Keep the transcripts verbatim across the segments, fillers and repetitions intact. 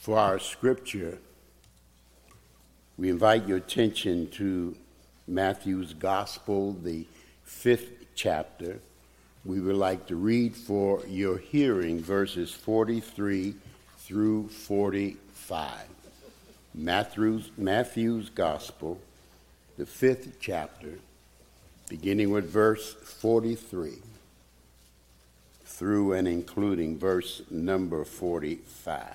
For our scripture, we invite your attention to Matthew's Gospel, the fifth chapter. We would like to read for your hearing verses forty-three through forty-five. Matthew's, Matthew's Gospel, the fifth chapter, beginning with verse forty-three through and including verse number forty-five.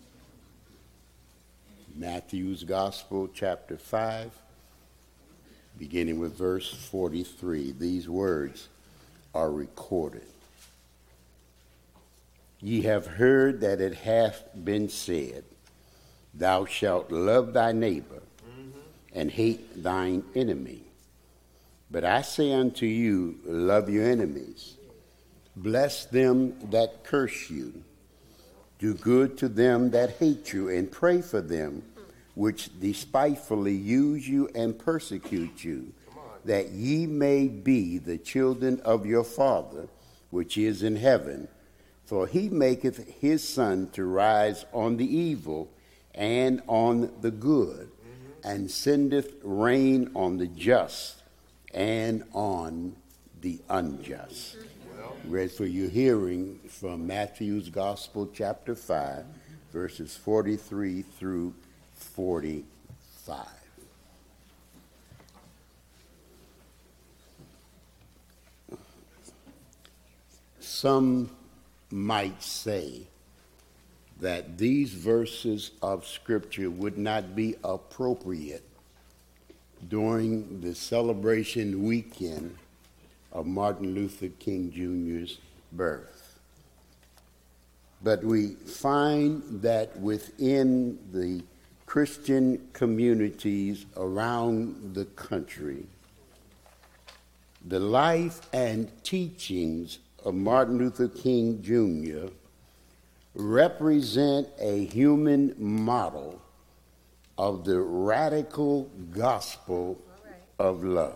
Matthew's Gospel, chapter five, beginning with verse forty-three. These words are recorded. Ye have heard that it hath been said, Thou shalt love thy neighbor mm-hmm. and hate thine enemy. But I say unto you, love your enemies. Bless them that curse you. Do good to them that hate you, and pray for them which despitefully use you and persecute you, that ye may be the children of your Father which is in heaven. For he maketh his sun to rise on the evil and on the good, mm-hmm. and sendeth rain on the just and on the unjust. Well. Read for your hearing from Matthew's Gospel, chapter five, verses forty-three through forty-five. Some might say that these verses of Scripture would not be appropriate during the celebration weekend of Martin Luther King Junior's birth. But we find that within the Christian communities around the country, the life and teachings of Martin Luther King Junior represent a human model of the radical gospel of love.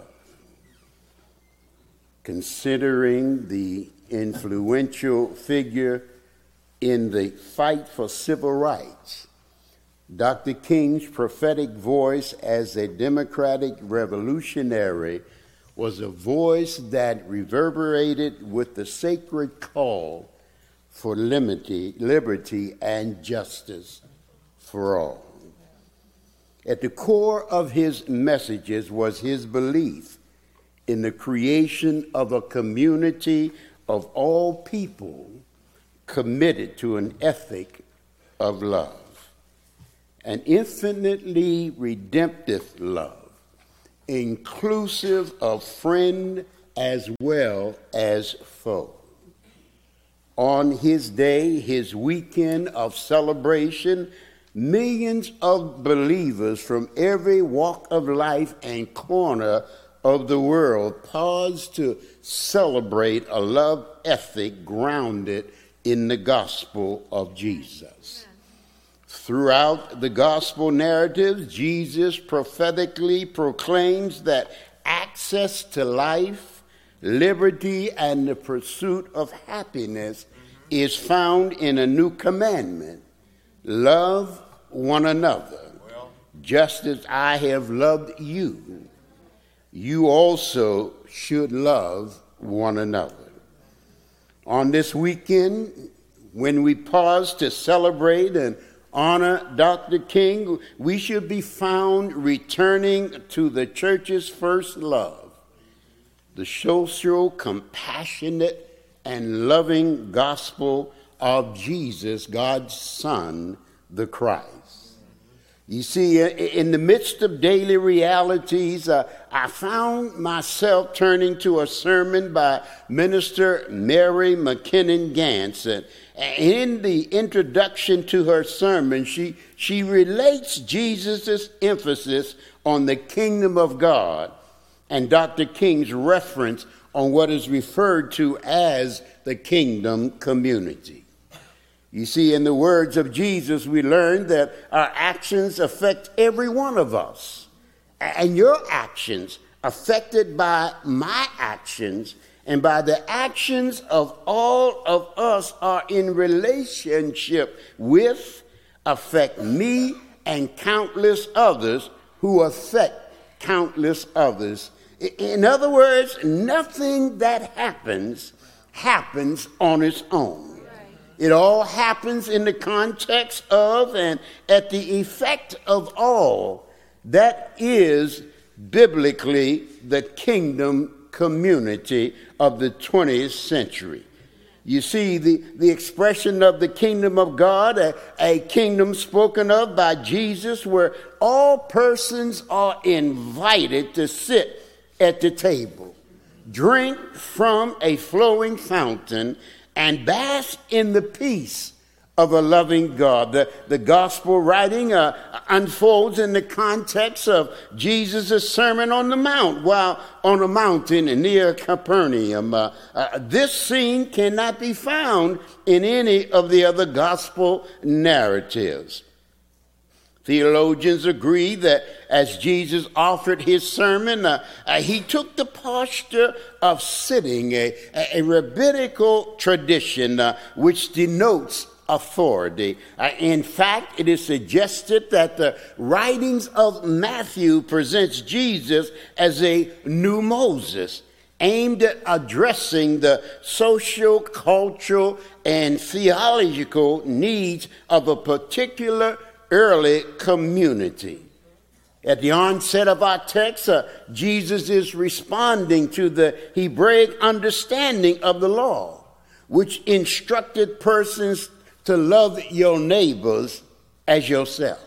Considering the influential figure in the fight for civil rights, Doctor King's prophetic voice as a democratic revolutionary was a voice that reverberated with the sacred call for liberty, liberty and justice for all. At the core of his messages was his belief in the creation of a community of all people committed to an ethic of love, an infinitely redemptive love, inclusive of friend as well as foe. On his day, his weekend of celebration, millions of believers from every walk of life and corner of the world paused to celebrate a love ethic grounded in the gospel of Jesus. Throughout the gospel narratives, Jesus prophetically proclaims that access to life, liberty, and the pursuit of happiness mm-hmm. is found in a new commandment: love one another. Well. Just as I have loved you, you also should love one another. On this weekend, when we pause to celebrate and honor Doctor King, we should be found returning to the church's first love, the social, compassionate, and loving gospel of Jesus, God's Son, the Christ. You see, in the midst of daily realities, uh, I found myself turning to a sermon by Minister Mary McKinnon Gantz. And in the introduction to her sermon, she, she relates Jesus' emphasis on the kingdom of God and Doctor King's reference on what is referred to as the kingdom community. You see, in the words of Jesus, we learn that our actions affect every one of us. And your actions, affected by my actions, and by the actions of all of us, are in relationship with affect me and countless others who affect countless others. In other words, nothing that happens happens on its own. It all happens in the context of and at the effect of all that is biblically the kingdom community of the twentieth century. You see, the, the expression of the kingdom of God, a, a kingdom spoken of by Jesus, where all persons are invited to sit at the table, drink from a flowing fountain, and bask in the peace of a loving God. The, the gospel writing uh, unfolds in the context of Jesus' Sermon on the Mount while on a mountain near Capernaum. Uh, uh, this scene cannot be found in any of the other gospel narratives. Theologians agree that as Jesus offered his sermon, uh, uh, he took the posture of sitting, a, a, a rabbinical tradition uh, which denotes authority. Uh, in fact, it is suggested that the writings of Matthew presents Jesus as a new Moses, aimed at addressing the social, cultural, and theological needs of a particular early community. At the onset of our text, uh, Jesus is responding to the Hebraic understanding of the law, which instructed persons to love your neighbors as yourself.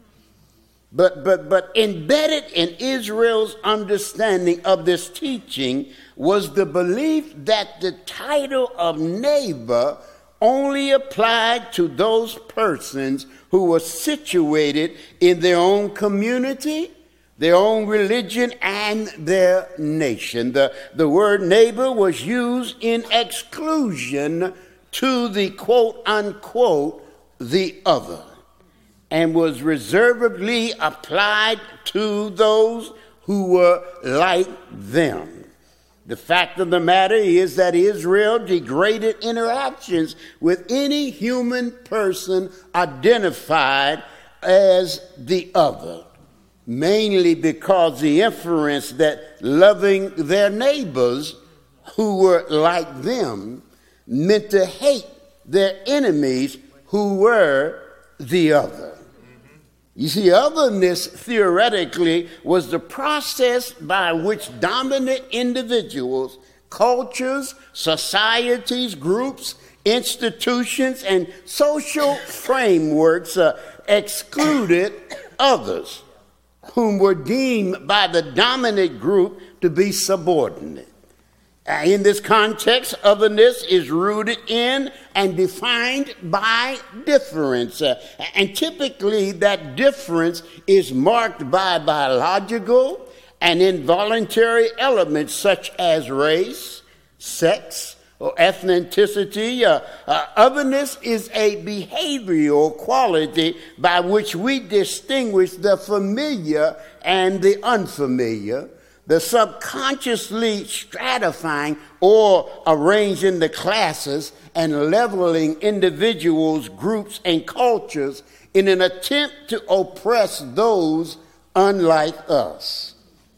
But, but, but embedded in Israel's understanding of this teaching was the belief that the title of neighbor only applied to those persons who were situated in their own community, their own religion, and their nation. The, the word neighbor was used in exclusion to the quote-unquote the other, and was reservedly applied to those who were like them. The fact of the matter is that Israel degraded interactions with any human person identified as the other, mainly because the inference that loving their neighbors who were like them meant to hate their enemies who were the other. You see, otherness theoretically was the process by which dominant individuals, cultures, societies, groups, institutions, and social frameworks uh, excluded others whom were deemed by the dominant group to be subordinate. Uh, in this context, otherness is rooted in and defined by difference. Uh, and typically that difference is marked by biological and involuntary elements such as race, sex, or ethnicity. Uh, uh, otherness is a behavioral quality by which we distinguish the familiar and the unfamiliar, the subconsciously stratifying or arranging the classes and leveling individuals, groups, and cultures in an attempt to oppress those unlike us.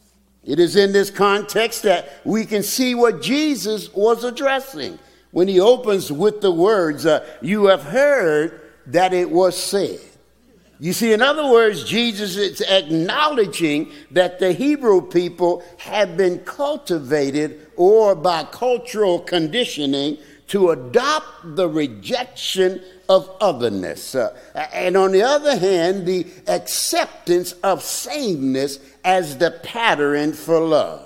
It is in this context that we can see what Jesus was addressing when he opens with the words, uh, "You have heard that it was said." You see, in other words, Jesus is acknowledging that the Hebrew people had been cultivated or by cultural conditioning to adopt the rejection of otherness. Uh, and on the other hand, the acceptance of sameness as the pattern for love.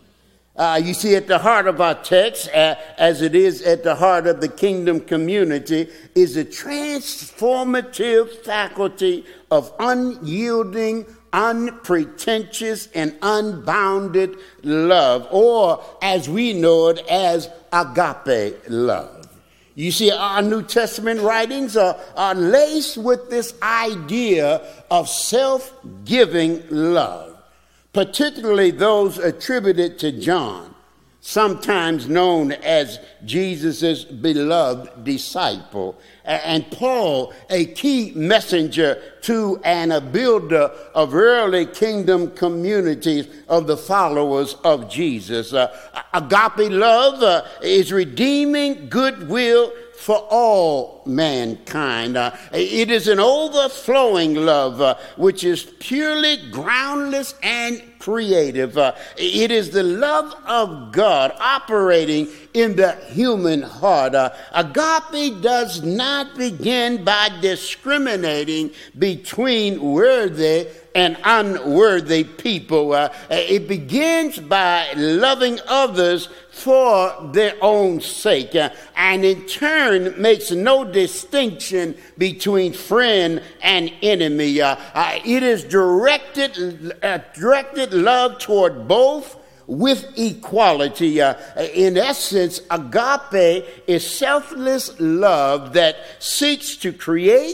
Uh, you see, at the heart of our text, uh, as it is at the heart of the kingdom community, is a transformative faculty of unyielding, unpretentious, and unbounded love, or as we know it as agape love. You see, our New Testament writings are, are laced with this idea of self-giving love, particularly those attributed to John, sometimes known as Jesus' beloved disciple. And Paul, a key messenger to and a builder of early kingdom communities of the followers of Jesus. Uh, agape love uh, is redeeming goodwill for all mankind. Uh, it is an overflowing love uh, which is purely groundless and creative. Uh, it is the love of God operating in the human heart. Uh, agape does not begin by discriminating between worthy and unworthy people. Uh, it begins by loving others for their own sake, uh, and in turn makes no distinction between friend and enemy. Uh, uh, it is directed, uh, directed love toward both with equality. Uh, in essence, agape is selfless love that seeks to create,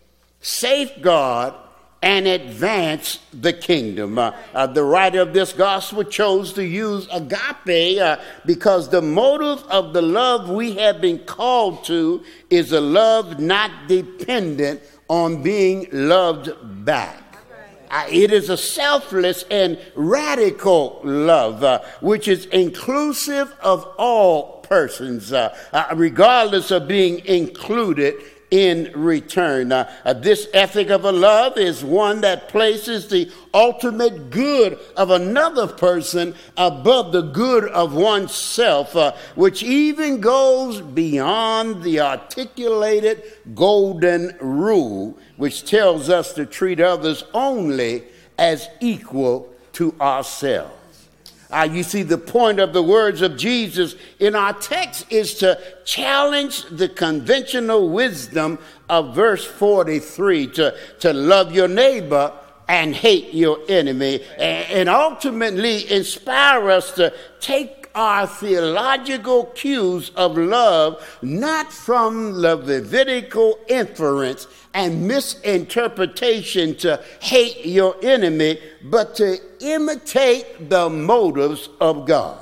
safeguard, and advance the kingdom. Uh, uh, the writer of this gospel chose to use agape uh, because the motive of the love we have been called to is a love not dependent on being loved back. Uh, it is a selfless and radical love, uh, which is inclusive of all persons, uh, uh, regardless of being included in return. Uh, uh, this ethic of a love is one that places the ultimate good of another person above the good of oneself, uh, which even goes beyond the articulated golden rule, which tells us to treat others only as equal to ourselves. Uh, you see, the point of the words of Jesus in our text is to challenge the conventional wisdom of verse forty-three, to, to love your neighbor and hate your enemy, and, and ultimately inspire us to take our theological cues of love not from the Levitical inference and misinterpretation to hate your enemy, but to imitate the motives of God.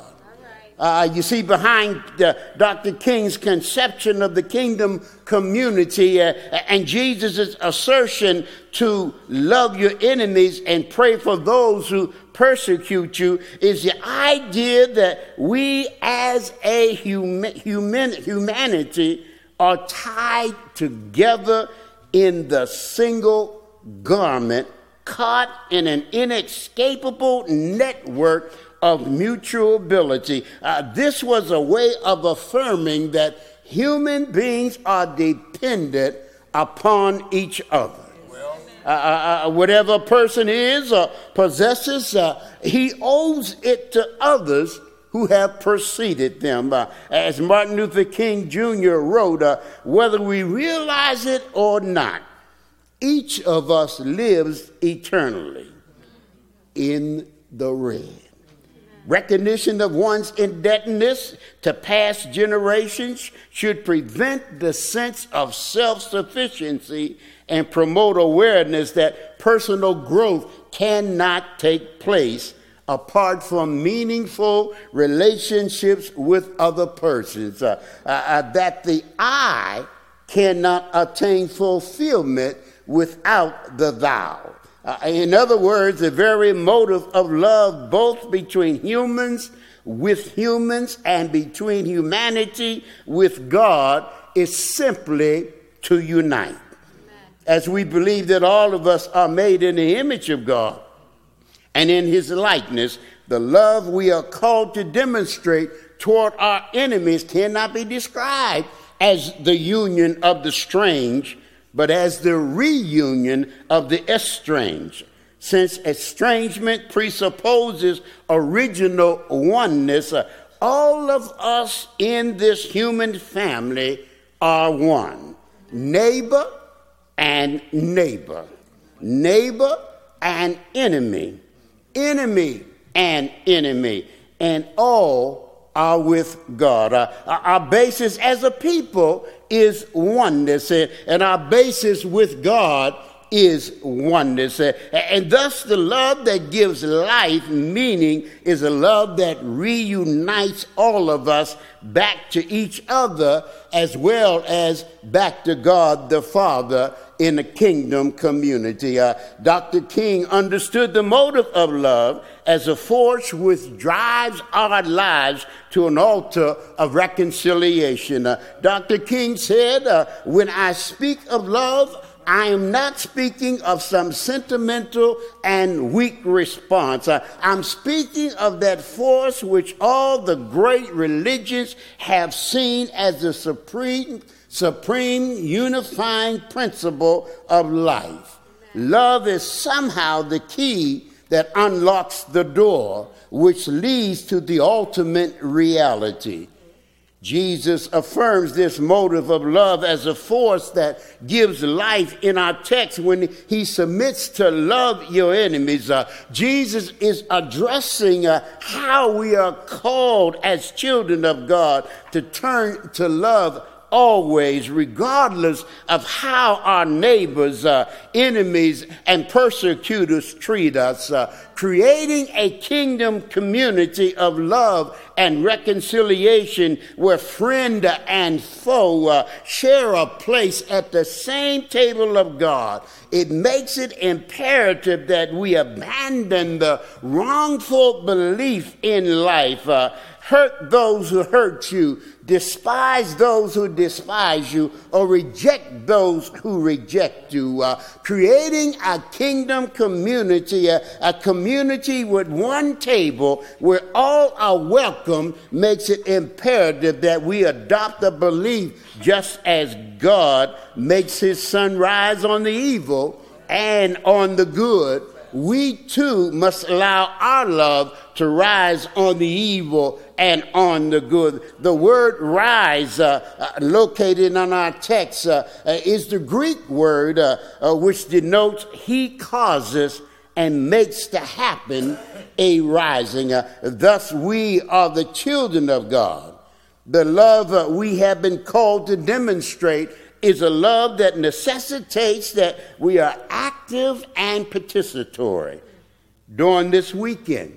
Uh, you see, behind uh, Doctor King's conception of the kingdom community uh, and Jesus' assertion to love your enemies and pray for those who persecute you is the idea that we as a hum- human- humanity are tied together in the single garment, caught in an inescapable network of mutual ability. Uh, this was a way of affirming that human beings are dependent upon each other. Uh, uh, whatever a person is or possesses, uh, he owes it to others who have preceded them. Uh, as Martin Luther King Junior wrote, uh, whether we realize it or not, each of us lives eternally in the red. Recognition of one's indebtedness to past generations should prevent the sense of self-sufficiency and promote awareness that personal growth cannot take place apart from meaningful relationships with other persons, uh, uh, uh, that the I cannot attain fulfillment without the thou. Uh, in other words, the very motive of love, both between humans with humans and between humanity with God, is simply to unite. Amen. As we believe that all of us are made in the image of God and in his likeness, the love we are called to demonstrate toward our enemies cannot be described as the union of the strange, but as the reunion of the estranged. Since estrangement presupposes original oneness, uh, all of us in this human family are one. Neighbor and neighbor. Neighbor and enemy. Enemy and enemy. And all are with God. Uh, our basis as a people is oneness, and our basis with God is oneness. And thus the love that gives life meaning is a love that reunites all of us back to each other as well as back to God the Father in a kingdom community. Uh, Doctor King understood the motive of love as a force which drives our lives to an altar of reconciliation. Uh, Doctor King said, uh, when I speak of love, I am not speaking of some sentimental and weak response. Uh, I'm speaking of that force which all the great religions have seen as the supreme, supreme unifying principle of life. Love is somehow the key that unlocks the door which leads to the ultimate reality. Jesus affirms this motive of love as a force that gives life in our text when he submits to love your enemies. Uh, Jesus is addressing uh, how we are called as children of God to turn to love always, regardless of how our neighbors, uh, enemies, and persecutors treat us, uh, creating a kingdom community of love and reconciliation where friend and foe uh, share a place at the same table of God. It makes it imperative that we abandon the wrongful belief in life, uh, hurt those who hurt you, despise those who despise you, or reject those who reject you. Uh, creating a kingdom community, a, a community with one table where all are welcome, makes it imperative that we adopt a belief just as God makes his sun rise on the evil and on the good. We too must allow our love to rise on the evil and on the good. The word rise, uh, uh, located on our text, uh, uh, is the Greek word uh, uh, which denotes he causes and makes to happen a rising. Uh, thus, we are the children of God. The love uh, we have been called to demonstrate is a love that necessitates that we are active and participatory. During this weekend,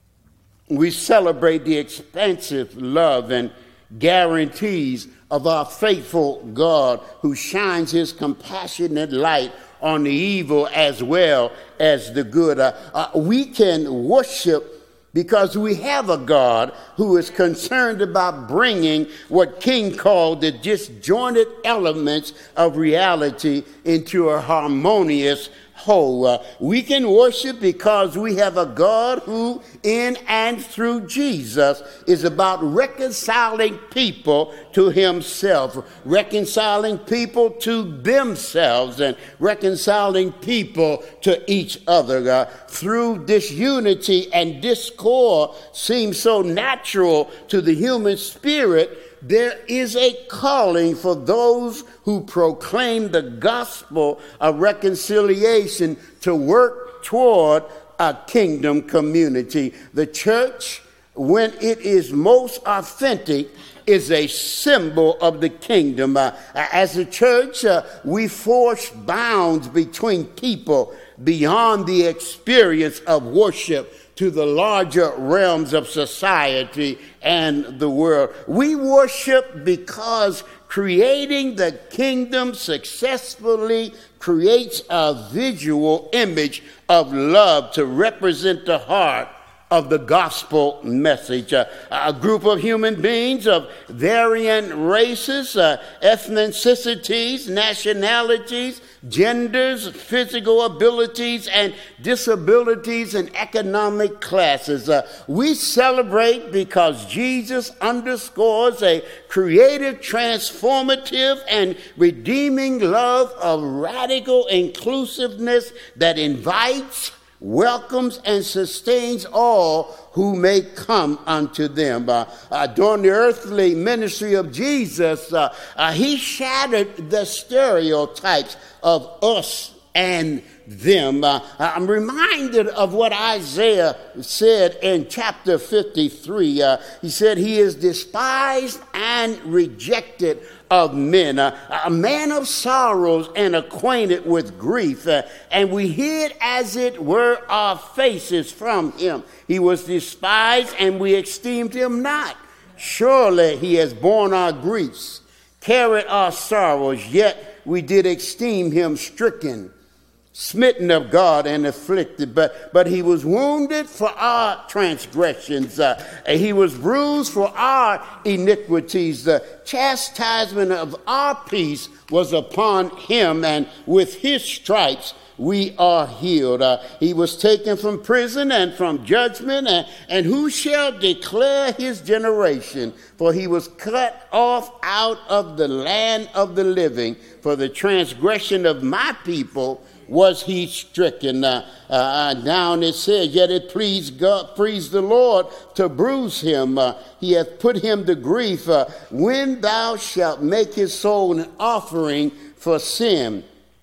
we celebrate the expansive love and guarantees of our faithful God who shines his compassionate light on the evil as well as the good. Uh, uh, we can worship because we have a God who is concerned about bringing what King called the disjointed elements of reality into a harmonious whole. Uh, we can worship because we have a God who, in and through Jesus, is about reconciling people to himself, reconciling people to themselves, and reconciling people to each other. Uh, through this unity and discord seems so natural to the human spirit, there is a calling for those who proclaim the gospel of reconciliation to work toward a kingdom community. The church, when it is most authentic, is a symbol of the kingdom. Uh, as a church, uh, we forge bounds between people beyond the experience of worship to the larger realms of society and the world. We worship because creating the kingdom successfully creates a visual image of love to represent the heart of the gospel message. Uh, a group of human beings of varying races, uh, ethnicities, nationalities, genders, physical abilities, and disabilities and economic classes. Uh, we celebrate because Jesus underscores a creative, transformative, and redeeming love of radical inclusiveness that invites, welcomes, and sustains all who may come unto them. Uh, uh, during the earthly ministry of Jesus, uh, uh, he shattered the stereotypes of us and them. Uh, I'm reminded of what Isaiah said in chapter fifty-three. Uh, he said, he is despised and rejected of men, uh, a man of sorrows and acquainted with grief. Uh, and we hid, as it were, our faces from him. He was despised and we esteemed him not. Surely he has borne our griefs, carried our sorrows, yet we did esteem him stricken, smitten of God and afflicted. But but he was wounded for our transgressions. Uh, and he was bruised for our iniquities. The chastisement of our peace was upon him, and with his stripes we are healed. Uh, he was taken from prison and from judgment, and, and who shall declare his generation? For he was cut off out of the land of the living. For the transgression of my people was he stricken. Uh, uh, down it says, yet it pleased God, pleased the Lord to bruise him. Uh, he hath put him to grief. Uh, when thou shalt make his soul an offering for sin,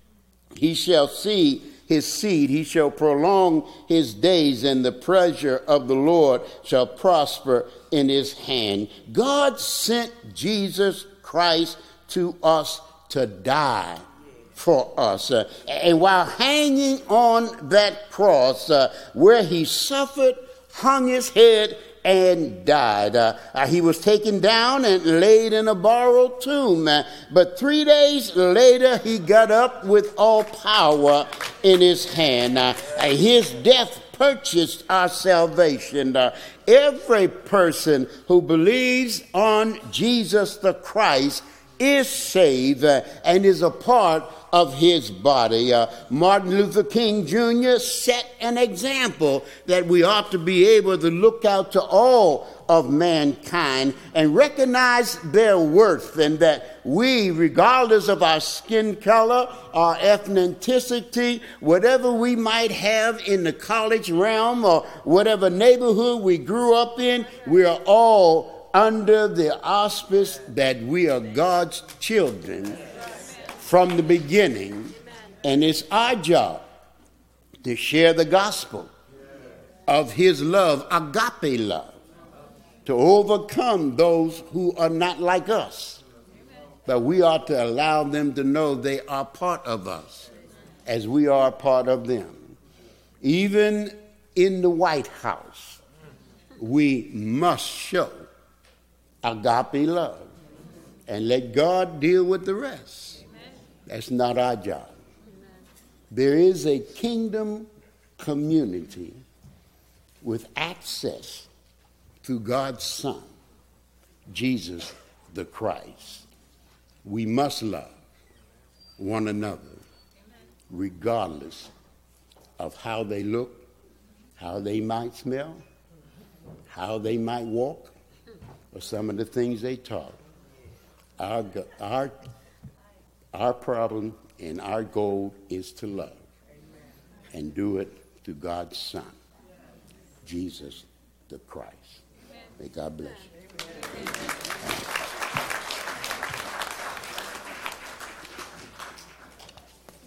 he shall see his seed, he shall prolong his days, and the pleasure of the Lord shall prosper in his hand. God sent Jesus Christ to us to die for us. Uh, and while hanging on that cross, uh, where he suffered, hung his head, and died. Uh, uh, he was taken down and laid in a borrowed tomb. Uh, but three days later, he got up with all power in his hand. Uh, uh, his death purchased our salvation. Uh, every person who believes on Jesus the Christ is saved uh, and is a part of his body. Uh, Martin Luther King Junior set an example that we ought to be able to look out to all of mankind and recognize their worth, and that we, regardless of our skin color, our ethnicity, whatever we might have in the college realm or whatever neighborhood we grew up in, we are all under the auspice that we are God's children from the beginning, and it's our job to share the gospel of his love, agape love, to overcome those who are not like us. But we ought to allow them to know they are part of us as we are part of them. Even in the White House, we must show agape love and let God deal with the rest. That's not our job. There is a kingdom community with access through God's Son, Jesus the Christ. We must love one another regardless of how they look, how they might smell, how they might walk, or some of the things they talk. Our, our Our problem and our goal is to love and do it through God's Son, Jesus the Christ. May God bless you.